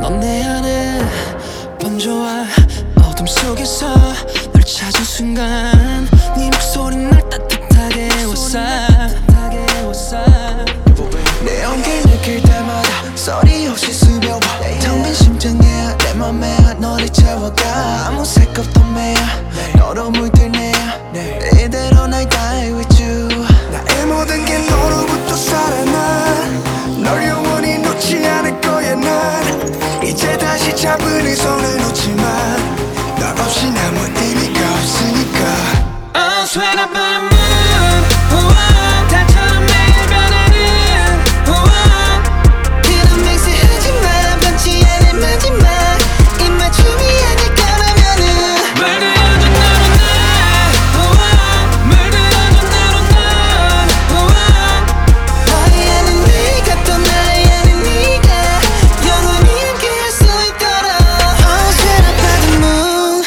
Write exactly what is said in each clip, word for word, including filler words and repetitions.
넌 내 안에 번져와 어둠 속에서 널 찾은 순간 네 목소리 날 따뜻하게 웃어 내 온길 느낄 때마다 소리 없이 스며와 텅 빈 심장에 내 맘에 너를 채워가 아무 색 없던 매야 너로 물들네야 이대로 날 die with you 나의 모든 게 너로부터 살아나 널 영원히 놓지 않을 거야 난 이제 다시 잡은 이 손을 놓지만 너 없이 아무 의미가 없으니까 Oh sweat up on the moon 우와 달처럼 매일 변하는 우와 그런 맹세 하지마 변치 않을 마지막 입맞춤이 아닐 거라면은 물들어줘 너로 나 우와 물들어줘 너로 나 우와 너의 안에 네가 또 나의 안에 네가 영원히 함께할 수 있도록 Oh sweat up on the moon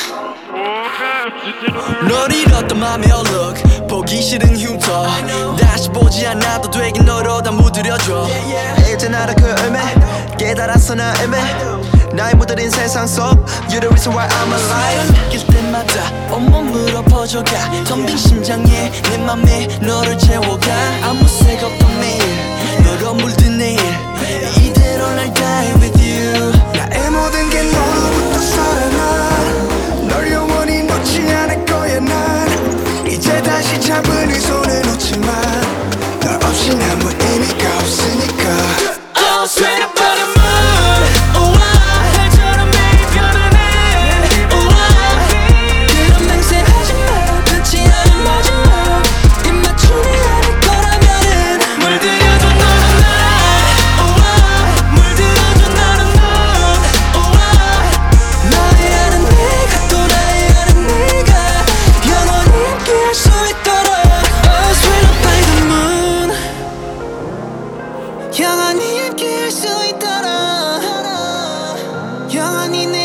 널 잃었던 맘의 얼룩 보기 싫은 흉터 다시 보지 않아도 되긴 너로 다 무드려줘 이제 나를 그 의미 깨달았어 나 의미 나의 무드린 세상 속 You're the reason why I'm alive 느낄 때마다 온몸으로 퍼져가 텅 빈 심장에 내 맘에 너를 채워가 아무 색 없던 매일 너로 물든 내일 이대로 날 die with you 나의 모든 게 너로부터 살아나 널 영원히 놓지 않을 거야 난 이제 다시 잡은 이 손을 놓지만 너 없이 아무 의미가 없으니까 Oh straight up on the moon 우와 달처럼 매일 변하는 우와 그런 맹세하지마 변치 않은 마지막 입맞춤이 아닐 거라면은 물들여줘 너는 나 우와 물들어줘 너는 넌 우와 너의 안은 내가 또 나의 안은 네가 영원히 함께할 수 있도록 Oh straight up by the moon 영원히 함께할 수 있도록 영원히 내